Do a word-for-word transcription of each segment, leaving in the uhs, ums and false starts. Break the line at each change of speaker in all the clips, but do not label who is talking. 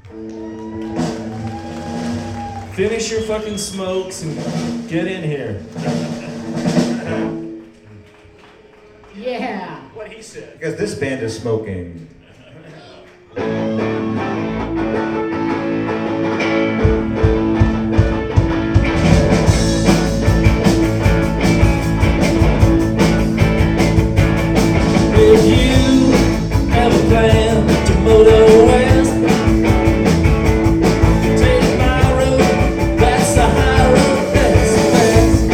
Finish your fucking smokes and get in here.
Yeah.
What he said.
Because this band is smoking.
If you have a plan to motor west, take my road, that's the high road, that's fast.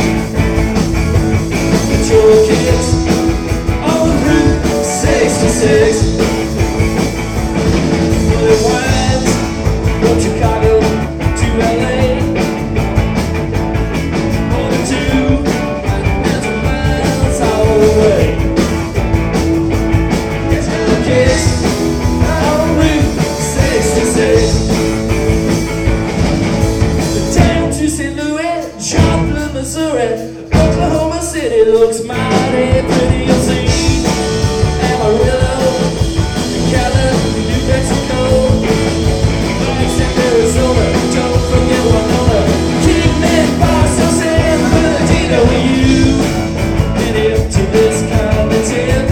Get your kicks on Route sixty-six. Well, it winds from Chicago to L A. More than two thousand miles all the way. Kicks on Route sixty-six. The town to Saint Louis, Joplin, Missouri, Oklahoma City looks mighty pretty. You'll see Amarillo, Cali, New Mexico, Flagstaff, Arizona. Don't forget Winona, Kingman, Boston, San Bernardino. You headed to this continent.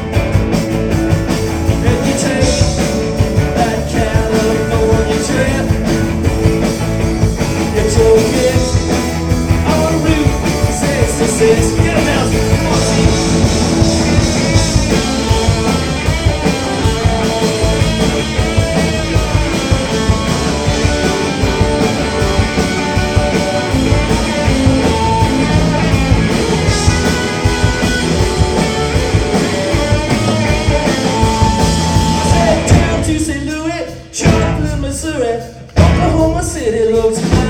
Get him out! Come on, Steve! I said down to Saint Louis, Joplin, Missouri, Oklahoma City looks